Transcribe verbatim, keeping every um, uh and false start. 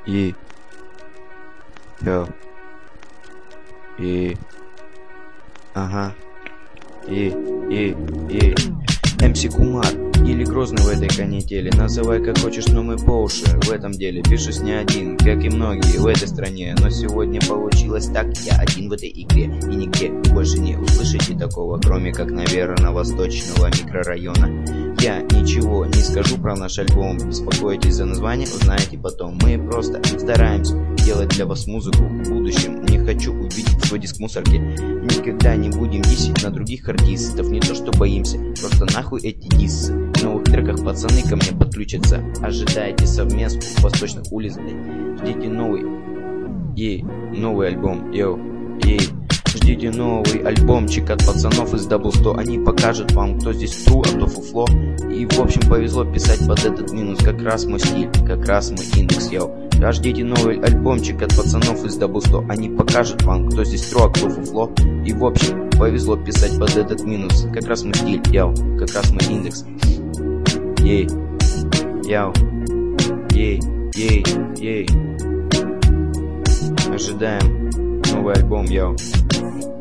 И. Йо. И. Ага. И. И. И. эм си Кумар. Или Грозный в этой канители. Называй как хочешь, но мы по уши в этом деле. Пишешь не один, как и многие в этой стране. Но сегодня получилось так, я один в этой игре. И нигде больше не услышите такого, кроме как, наверное, восточного микрорайона. Я ничего не скажу про наш альбом. Беспокойтесь за название, узнаете потом. Мы просто стараемся делать для вас музыку в будущем. Не хочу увидеть свой диск в мусорке. Никогда не будем дисить на других артистов. Не то что боимся, просто нахуй эти диссы. В новых треках пацаны ко мне подключатся. Ожидайте совместно восточных улиц. Ждите новый, ей, новый альбом, йоу, ей. Ждите новый альбомчик от пацанов из Дабл сто. Они покажут вам, кто здесь true, а кто фуфло. И в общем повезло писать под этот минус. Как раз мой стиль, как раз мой индекс, йоу. Ждите новый альбомчик от пацанов из Дабл сто. Они покажут вам, кто здесь true, а кто фуфло. И в общем повезло писать под этот минус. Как раз мой стиль, йоу, как раз мой индекс. Ей, йоу, ей, ей, ей. Ожидаем новый альбом, йоу.